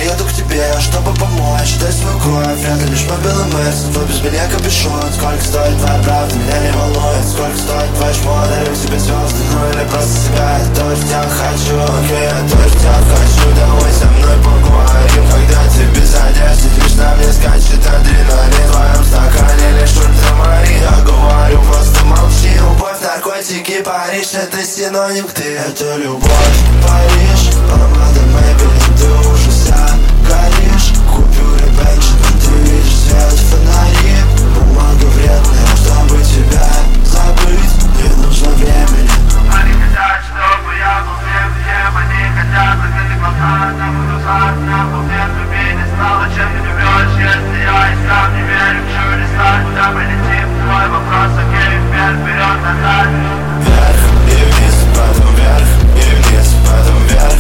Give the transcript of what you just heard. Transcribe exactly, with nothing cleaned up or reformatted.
приеду к тебе, чтобы помочь. Дай свою кровь, вряд ли лишь по белым мэрсам. Твой без меня капюшон. Сколько стоит твоя правда, меня не волнует. Сколько стоит твой шмот, дарю тебе звезды. Ну или просто себя, я тоже тебя хочу. Окей, я тоже тебя хочу. Давай со мной поговорим, когда ты без одежды. Лишь на мне скачет адреналин. В твоем стакане лишь ультрамарин. Я говорю, просто молчи. Любовь, наркотики, Париж, это синоним к ты. Это любовь, Париж, помада, Maybelline, ты уже вся горишь. Купюры Benjamin, ты видишь свет в фонари. Бумага вредная, чтобы тебя забыть, не нужно времени. Они хотят, чтобы я был всем, всем. Они хотят закрыть глаза, на буду знать, на полдня тебе не стало. Чем ты любишь, если я и сам не верю в чудеса? Куда мы летим, твой вопрос, окей, вверх, вперед, назад. Вверх и вниз, потом вверх и вниз, потом вверх.